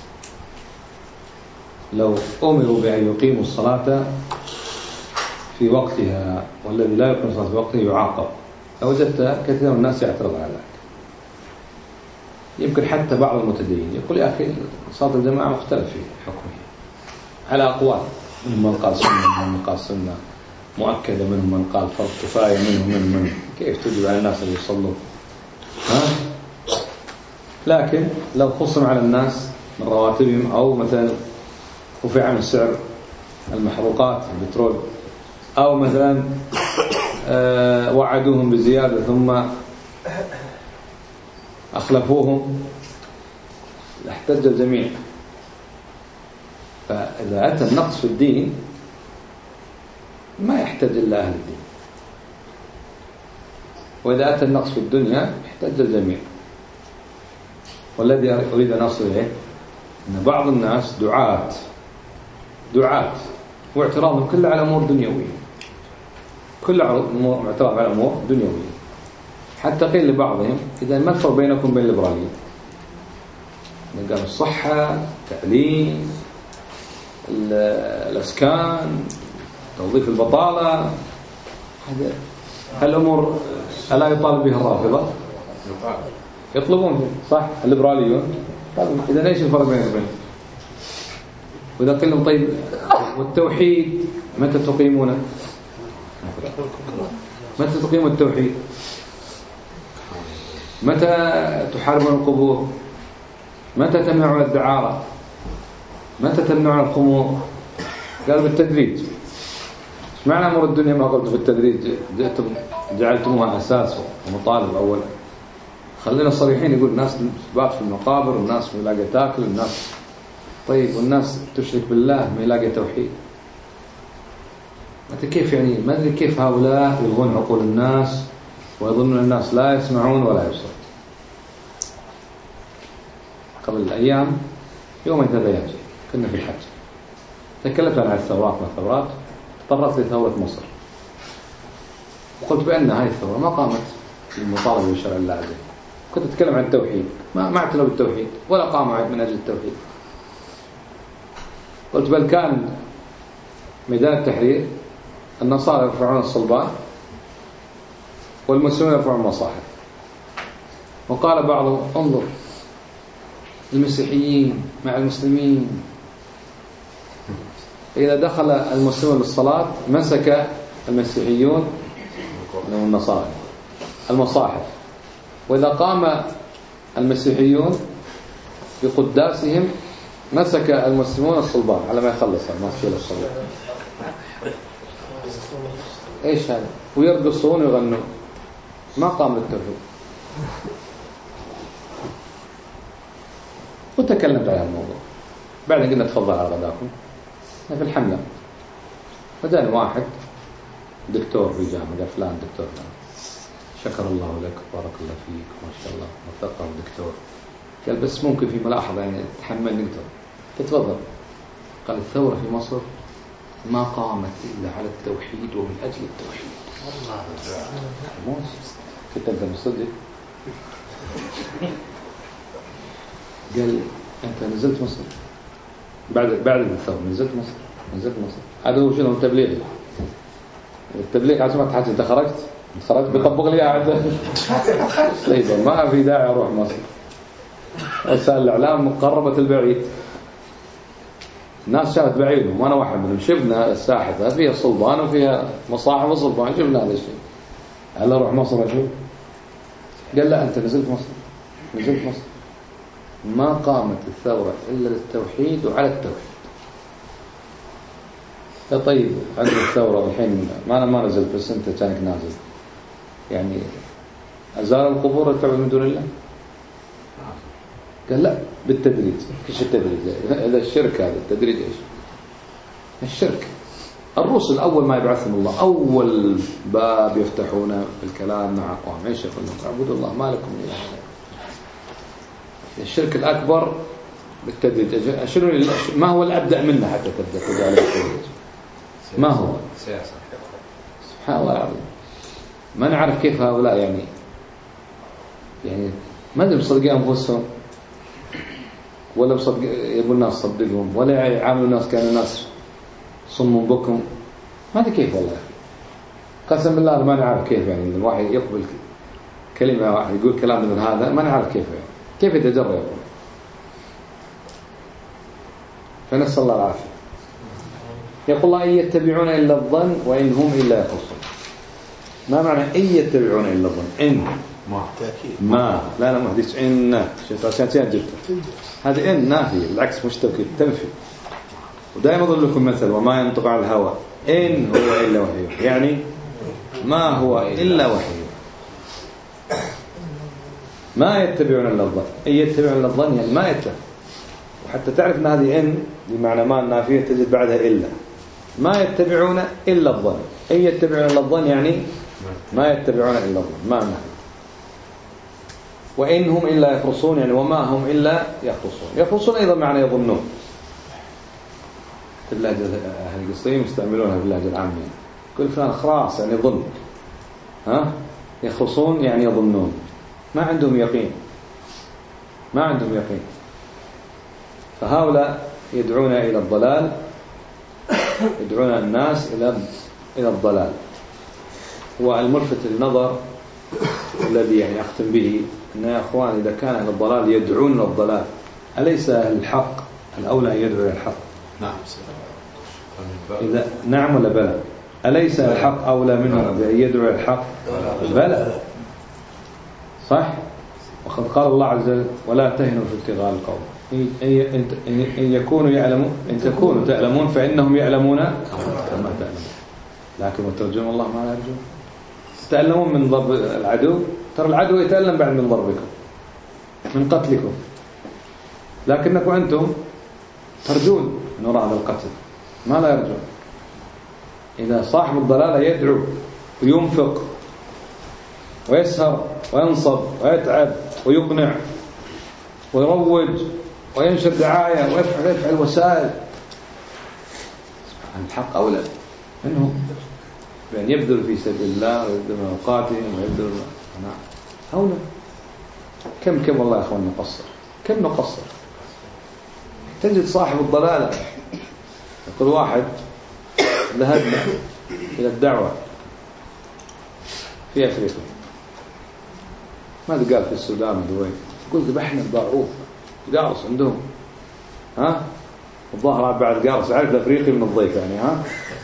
Speaker 1: لو أمروا بأن يقيموا الصلاة في وقتها والذي لا يقيم الصلاة في وقته يعاقب، لوجدت كثير من الناس يعترض على ذلك. يمكن حتى بعض المتدينين يقول: يا أخي صلاة الجماعة مختلف في حكمه على أقوال، منهم من قال سنة، منهم من قال سنة مؤكدة، منهم من قال فرض كفاية، منهم كيف تجب على الناس اللي يصلوا؟ لكن لو خصم على الناس من رواتبهم أو مثلا رفع من سعر المحروقات البترول أو مثلا وعدوهم بزيادة ثم أخلفوهم احتج الجميع. فإذا أتى النقص في الدين ما يحتج إلا أهل الدين، وإذا أتى النقص في الدنيا يحتج الجميع. والذي أريد أن أصل إليه أن بعض الناس دعاة واعتراضهم كله على أمور دنيوية، كل اعتراض على أمور دنيوية. حتى قيل لبعضهم إذا ما الفرق بينكم وبين الليبراليين؟ قالوا الصحة، التعليم، الأسكان، توظيف البطالة، هذه الأمور ألا يطالب بها الرافضة؟ يطلبون صح الليبراليون. طيب إذا ليش الفرق بينهم؟ وإذا قيل لهم طيب والتوحيد متى تقيمونه؟ متى تقيم التوحيد؟ متى تحاربون القبور؟ متى تمنعون الدعارة؟ متى تمنعون الخمور؟ قال بالتدريج. ايش معنى أمور الدنيا ما قلت بالتدريج؟ جعلتموها أساس ومطالب أولا. خلينا صريحين، يقول الناس تبات في المقابر، والناس ما يلاقي تاكل، والناس طيب والناس تشرك بالله ما يلاقي توحيد. متى كيف يعني؟ ما أدري كيف هؤلاء يلغون عقول الناس ويظنون الناس لا يسمعون ولا يبصرون. قبل الأيام يوم 3 أيام كنا في الحج، تكلمت عن الثورات ما الثورات، تطرقت لثورة مصر وقلت بأن هذه الثورة ما قامت بالمطالبة بشرع الله عز وجل. كنت أتكلم عن التوحيد، ما اعتنوا بالتوحيد ولا قاموا من أجل التوحيد. قلت بل كان ميدان التحرير النصارى يرفعون الصلبان والمسلمين يرفعون المصاحف. وقال بعضهم انظر المسيحيين مع المسلمين، إذا دخل المسلمون للصلاة مسك المسيحيون والنصارى المصاحف، وإذا قام المسيحيون بقداسهم مسك المسلمون الصلبان على ما يخلص ما تشيل الصلبان. ايش هذا؟ ويرقصون ويغنون. ما قام بالتوحيد. وتكلمت على الموضوع. بعدين قلنا تفضل على غداكم في الحملة. فجاء واحد دكتور في جامعة، قال فلان دكتور فلان، شكر الله لك بارك الله فيك ما شاء الله وثقه دكتور. قال بس ممكن في ملاحظة يعني تحمل نقدر تتفضل. قال الثورة في مصر ما قامت إلا على التوحيد ومن أجل التوحيد. الله كنت أنت مصدق؟ قال أنت نزلت مصر بعد الثورة، نزلت مصر هذا هو شنو التبليغ. التبليغ عشان ما تحكي أنت خرجت بيطبق لي عنده ما في داعي أروح مصر. وسائل الإعلام مقربة البعيد، الناس شافت بعيدهم وأنا واحد منهم. شفنا الساحة فيها صلبان وفيها مصاحف وصلبان، شفنا هذا الشيء. هل أروح مصر أشوف؟ قال لا أنت نزلت مصر ما قامت الثورة إلا للتوحيد وعلى التوحيد. طيب عند الثورة الحين ما نزلت بس أنت كانك نازل، يعني أزال القبور التعبد من دون الله؟ قال لا بالتدريج. ايش التدريج؟ هذا الشرك، هذا التدريج ايش؟ الشرك. الرسل أول ما يبعثهم الله أول باب يفتحونه بالكلام مع أقوام ايش يقول لهم؟ اعبدوا الله ما لكم من إله غيره. الشرك الأكبر بالتدريج. ما هو الأبدأ منه حتى تبدأ كذلك التدريج؟ ما هو؟ سياسة. سبحان الله العظيم. ما نعرف كيف هؤلاء يعني ما ادري مصدقين انفسهم ولا يقول الناس صدقهم، ولا يعاملوا الناس كانوا الناس صم بكم. ما ادري كيف والله. قسم بالله ما نعرف كيف يعني الواحد يقبل كلمة واحد يقول كلام مثل هذا، ما نعرف كيف يعني. كيف يتجرأ يقول. فنسأل الله العافية. يقول الله إن يتبعون إلا الظن وإن هم إلا يخرصون. ما معنى إن يتبعون إلا الظن؟ إن ما لا محدث إن عشان جبت هذا إن نافية بالعكس مشترك تنفي. ودائما أضرب لكم مثل وما ينطق عن الهوى إن هو إلا وحي، يعني ما هو إلا وحي، ما يتبعون إلا الظن. أي يتبعون إلا الظن يعني ما يتبع. وحتى تعرف أن هذه إن بمعنى ما النافية تجد بعدها إلا، ما يتبعون إلا الظن. أي يتبعون إلا الظن يعني ما يتبعون إلا الظن، ما نافية. وإن هم إلا يخرصون يعني وما هم إلا يخرصون. يخرصون أيضا معنى يظنون، في اللهجة أهل القصيم يستعملونها في اللهجة العامية. كل فلان خراص يعني ظن، يخرصون يعني يظنون، ما عندهم يقين، ما عندهم يقين. فهؤلاء يدعون إلى الضلال، يدعون الناس إلى الضلال. والملفت للنظر الذي يعني أختم به أن يا أخوان إذا كان أهل الضلال يدعون إلى الضلال، أليس أهل الحق الأولى أن يدعو إلى الحق؟
Speaker 3: نعم.
Speaker 1: إذا نعم ولا بلى؟ أليس الحق أولى منهم بأن يدعو إلى الحق؟ بلى، صح. وقد قال الله عز وجل ولا تهنوا في ابتغاء القوم إن يكونوا يعلمون، إن تكونوا تعلمون فإنهم يعلمون كما تعلمون، لكن وترجون الله ما لا يرجون. تتألمون من ضرب العدو، ترى العدو يتألم بعد من ضربكم من قتلكم، لكنكم أنتم ترجون من وراء هذا القتل ما لا يرجون. إذا صاحب الضلالة يدعو وينفق ويسهر وينصب ويتعب ويقنع ويروج وينشر دعاية ويفعل وسائل، سبحان الحق أولى منهم بأن يبذل في سبيل الله ويبذل من أوقاتهم ويبذل أولى. كم والله يا أخوان نقصر، كم نقصر. تجد صاحب الضلالة يقول واحد ذهبنا إلى الدعوة في أفريقيا، ماذا قال في السودان ودوين؟ يقول ذبحنا الضعروف قارص عندهم، الظاهر بعد قارص عارف الأفريقي من الضيف يعني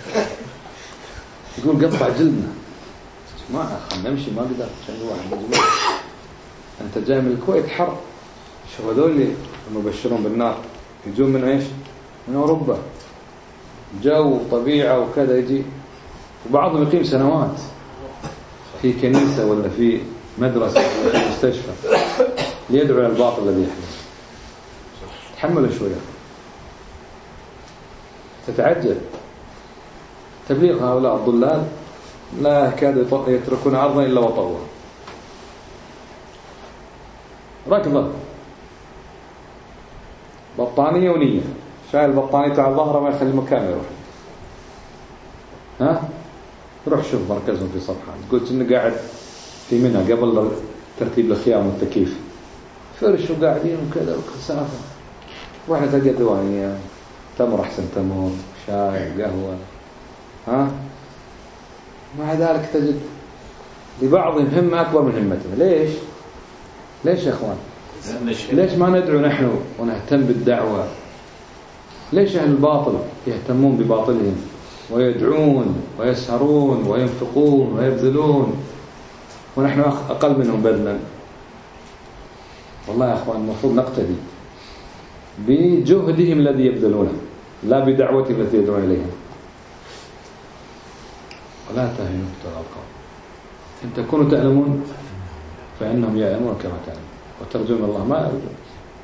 Speaker 1: يقول قطع جلدنا ما خلنا نمشي ما قدر عشان واحد أنت جاي من الكويت حر، شو هذول اللي المبشرون بالنار يجون من إيش؟ من أوروبا، جو طبيعة وكذا يجي، وبعضهم يقيم سنوات في كنيسة ولا في مدرسة ولا في مستشفى ليدعو إلى الباطل الذي يحدث. تحملوا شوية. تتعجب تبليغ هؤلاء الضلال لا يكادوا يتركون أرضا إلا وطوها. ركضة بطانية ونية، شايل البطانية على ظهره ما يخلي مكان يروح. روح شوف مركزهم في صفحان، قلت إنه قاعد في منى قبل ترتيب الخيام والتكييف، فرش وقاعدين وكذا وكسافة، واحنا تلقى دوانية تمر أحسن تمر، شاي قهوة، مع ذلك تجد لبعضهم همة أكبر من همتنا. ليش يا أخوان؟ ليش ما ندعو نحن ونهتم بالدعوة؟ ليش أهل الباطل يهتمون بباطلهم ويدعون ويسهرون وينفقون ويبذلون ونحن أقل منهم بذلا؟ والله يا أخوان المفروض نقتدي بجهدهم الذي يبذلونه لا بدعوتهم التي يدعون إليها. ولا تهنوا في القوم إن تكونوا تعلمون فإنهم يعلمون كما تعلمون وترجون الله ما يرجون.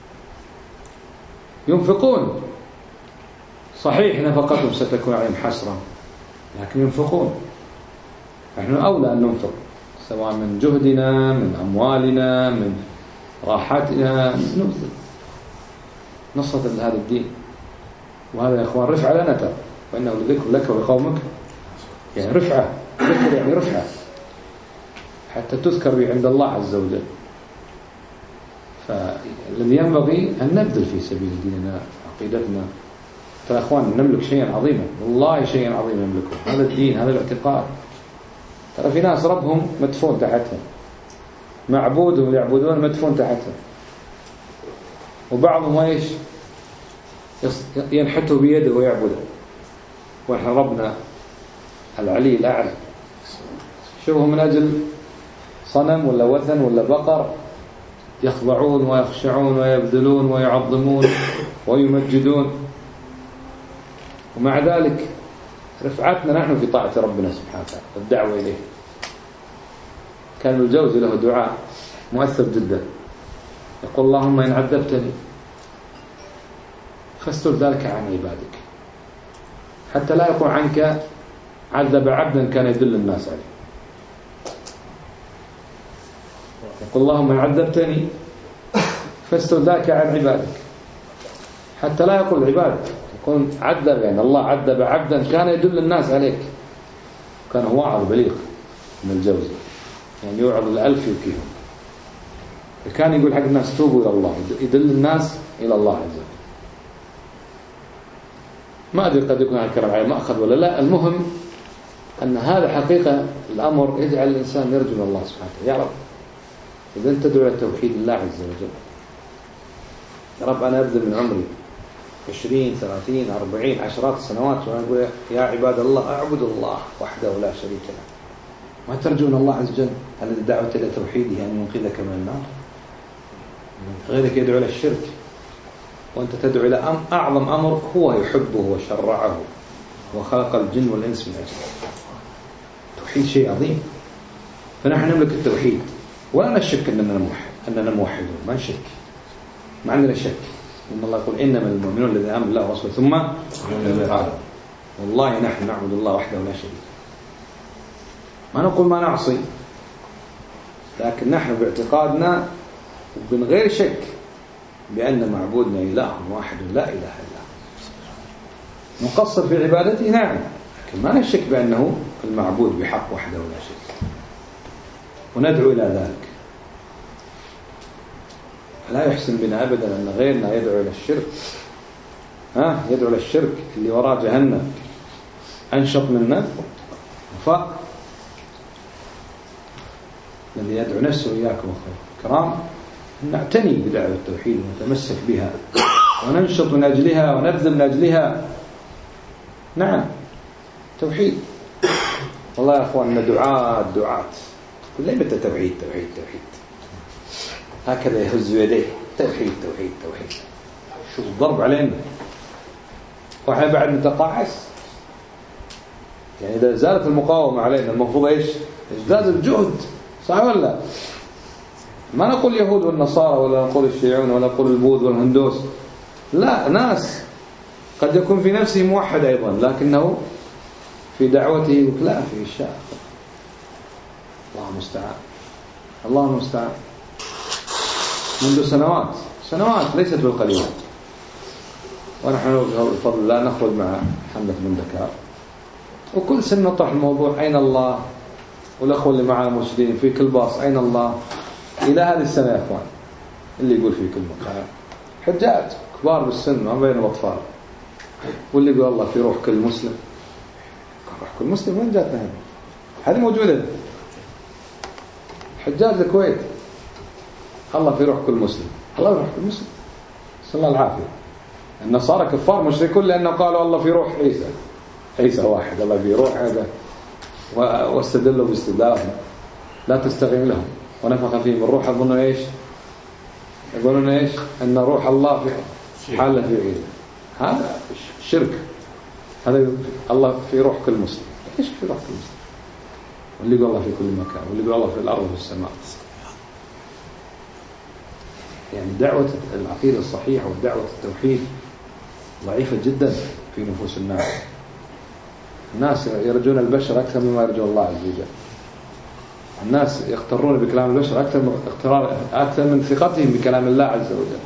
Speaker 1: ينفقون صحيح نفقتهم ستكون عليهم حسرة، لكن ينفقون. نحن أولى أن ننفق سواء من جهدنا من أموالنا من راحتنا، نبذل نصرة لهذا الدين. وهذا يا أخوان رفعة لا نتر، وإنه لذكر لك ولقومك، يعني رفعة، ذكر يعني رفعة حتى تذكر به عند الله عز وجل. فالذي ينبغي أن نبذل في سبيل ديننا عقيدتنا. ترى يا أخوان نملك شيئا عظيما، والله شيئا عظيما نملكه، هذا الدين هذا الاعتقاد. ترى في ناس ربهم مدفون تحتهم، معبودهم اللي يعبدون مدفون تحتهم، وبعضهم ايش ينحته بيده ويعبده، ونحن ربنا العلي الأعلى. شوفوا من أجل صنم ولا وثن ولا بقر يخضعون ويخشعون ويبذلون ويعظمون ويمجدون، ومع ذلك رفعتنا نحن في طاعة ربنا سبحانه وتعالى والدعوة إليه. كان الجوزي له دعاء مؤثر جدا، يقول اللهم إن عذبتني فاستر ذلك عن عبادك، حتى لا يقول عنك عذب عبدا كان يدل الناس عليه. يقول اللهم إن عذبتني فاستر ذلك عن عبادك، حتى لا يقول عبادك، يكون عذب يعني الله عذب عبدا كان يدل الناس عليك. كان هو واعظ بليغ من الجوزي، يعني يوعظ الألف يبكيهم. كان يقول حق الناس توبوا إلى الله، يدل الناس إلى الله عز وجل. ما أدري قد يكون الكلام عليه مأخذ ولا لا، المهم أن هذا حقيقة الأمر يجعل الإنسان يرجو من الله سبحانه وتعالى. يا رب إذا أنت تدعو إلى توحيد الله عز وجل، يا رب أنا أبذل من عمري 20 30 40 عشرات السنوات وأنا أقول يا عباد الله أعبد الله وحده لا شريك له. ما ترجون الله عز وجل الذي دعوت إلى توحيده أن ينقذك من النار؟ غيرك يدعو إلى الشرك وأنت تدعو إلى أعظم أمر هو يحبه وشرعه وخلق الجن والإنس من أجله. التوحيد شيء عظيم، فنحن نملك التوحيد ولا نشك أننا موحدون، ما نشك، ما عندنا شك. إن الله يقول إنما المؤمنون الذين آمنوا بالله ورسوله ثم قال والله نحن نعبد الله وحده لا شريك له. ما نقول ما نعصي، لكن نحن باعتقادنا ومن غير شك بأن معبودنا إله واحد لا إله إلا هو. نقصر في عبادته نعم، لكن ما نشك بأنه المعبود بحق وحده لا شريك له، وندعو إلى ذلك. لا يحسن بنا أبدا أن غيرنا يدعو إلى الشرك، يدعو إلى الشرك اللي وراء جهنم أنشط منا وفاق. الذي يدعو نفسه إياكم الكرام نعتني بدعوة التوحيد ونتمسك بها وننشط من أجلها ونبذل من أجلها. نعم توحيد. والله يا أخواننا دعاة كل متى توحيد توحيد توحيد، هكذا يهز يديه توحيد توحيد توحيد. شوف الضرب علينا وإحنا بعد نتقاعس. يعني إذا زالت المقاومة علينا المفروض إيش؟ ازداد الجهد، صح ولا لا؟ ما نقول يهود والنصارى ولا نقول الشيعون ولا نقول البوذ والهندوس، لا، ناس قد يكون في نفسه موحد أيضا لكنه في دعوته لا في الشاء. الله المستعان، الله المستعان. منذ سنوات ليست بالقليل، ونحن بفضل الله نخرج مع حملة من دكار، وكل سنة نطرح الموضوع أين الله، والأخوة اللي معنا مرشدين في كل باص أين الله. إلى هذه السنة يا أخوان اللي يقول في كل مكان حجاج كبار بالسن ما بينهم أطفال، واللي يقول الله في روح كل مسلم. روح كل مسلم وين جاتنا هذه موجودة؟ حجاج الكويت الله في روح كل مسلم، الله في روح كل مسلم، صلى الله العافية. النصارى كفار مشركون لأنه قالوا الله في روح عيسى واحد، الله في روح هذا، واستدلوا باستدلالهم لا تستغيم لهم ونفخ فيهم الروح. يظنون ايش؟ يقولون ايش؟ ان روح الله في حاله في عيسى. هذا شرك. هذا الله في روح كل مسلم. ايش في روح كل مسلم؟ واللي يقول الله في كل مكان، واللي يقول الله في الارض وفي السماء. يعني دعوة العقيدة الصحيحة ودعوة التوحيد ضعيفة جدا في نفوس الناس. الناس يرجون البشر أكثر مما يرجون الله عز وجل. الناس يغترون بكلام البشر أكثر من ثقتهم بكلام الله عز وجل.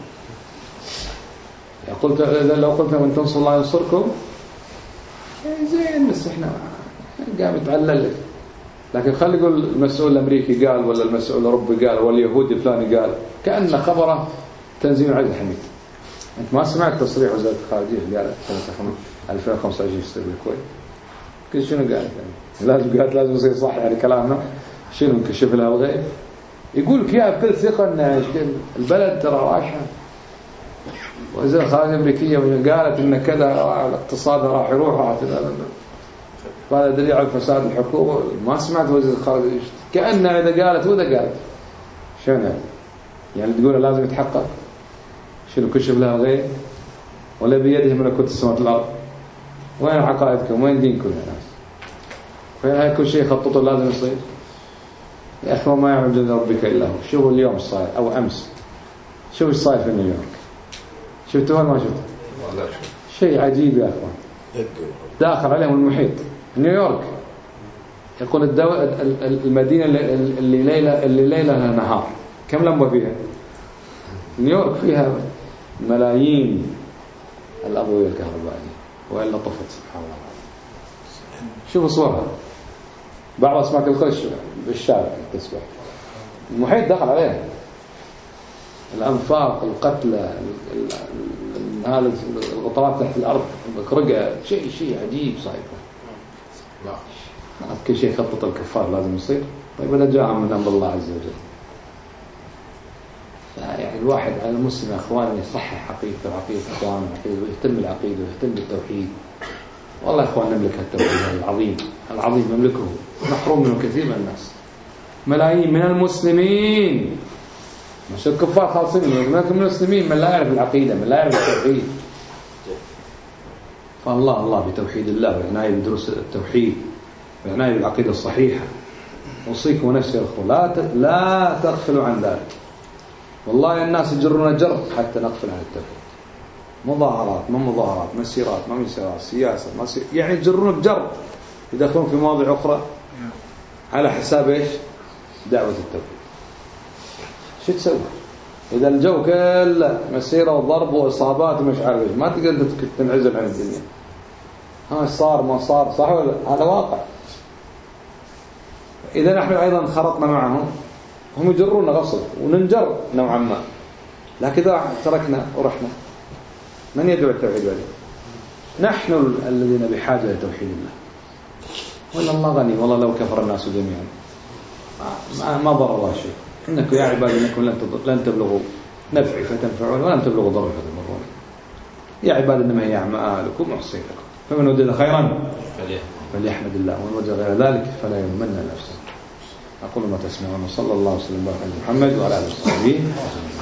Speaker 1: لو قلت من تنصر الله ينصركم زين، بس احنا قام يتعلل لك. لكن خلي يقول المسؤول الأمريكي قال ولا المسؤول الأوروبي قال ولا اليهودي فلان قال، كأن خبره تنزيل عز حميد. أنت ما سمعت تصريح وزارة الخارجية اللي قالت سنة 2025 في الكويت؟ كل شنو قالت؟ لازم يصير صح يعني كلامنا. شنو نكشف لها الغيب؟ يقول لك يا بكل ثقة أن البلد ترى راشحة، وزارة الخارجية الأمريكية قالت إن كذا الاقتصاد راح يروح. وهذا دليل على فساد الحكومة. ما سمعت وزير الخارجية كأنها إذا قالت وإذا قالت شلون يعني تقول لازم يتحقق؟ شنو كشف لها غير ولا بيده ملكوت السماوات والأرض؟ وين عقائدكم؟ وين دينكم يا ناس؟ فين هاي كل شيء خططه لازم يصير؟ يا أخوان ما يعلم جند ربك إلا هو. شوفوا اليوم صاير أو أمس، شوفوا ايش صاير في نيويورك، شفتوها ما شفتوا؟ شيء عجيب يا أخوان. داخل عليهم المحيط نيويورك، يقول المدينة اللي ليلة نهار كم لمبة فيها؟ نيويورك فيها ملايين الأضوية الكهربائية وإلا طفت سبحان الله. شوفوا صورها، بعض أسماك القرش بالشارع تسبح، المحيط دخل عليها، الأنفاق، القتلى، هذا الغطرات تحت الأرض مكرقة، شيء عجيب صاير. كل شيء خطط الكفار لازم يصير. طيب إذا جاء من أمر الله عز وجل، يعني الواحد على المسلم يا أخواني يصحح عقيدته وعقيدة إخوانه ويهتم بالعقيدة ويهتم بالتوحيد. والله يا إخوان نملك التوحيد العظيم نملكه، محروم منه كثير من الناس، ملايين من المسلمين، مش الكفار خالصين من المسلمين، من لا يعرف العقيدة، من لا يعرف التوحيد. فالله بتوحيد الله والعناية بدروس التوحيد والعناية بالعقيدة الصحيحة. أوصيكم ونفسي يا أخوان لا تغفلوا عن ذلك. والله الناس يجرون جر حتى نغفل عن التوحيد. مظاهرات مسيرات سياسة يعني يجرون بجر، يدخلون في مواضيع أخرى على حساب إيش؟ دعوة التوحيد. شو تسوي إذا الجو كله مسيرة وضرب وإصابات ومش عارف إيش؟ ما تقدر تنعزل عن الدنيا. ها صار ما صار صح ولا هذا واقع. إذا نحن أيضا خرطنا معهم، هم يجرون غصب وننجر نوعا ما، لكن إذا تركنا ورحنا من يدعو التوحيد عليه؟ نحن الذين بحاجة لتوحيد الله. ولا الله غني، والله لو كفر الناس جميعا ما ضر الله شيء. إنكم يا عبادي إنكم لن تبلغوا نفعي فتنفعون ولن تبلغوا ضري فتضرون. يا عبادي إنما هي أعمالكم أحصيها لكم فمن وجد خيرا فليحمد الله ومن وجد غير ذلك فلا يلومن نفسه. أقول ما تسمعون. صلى الله وسلم على محمد وعلى آله وصحبه.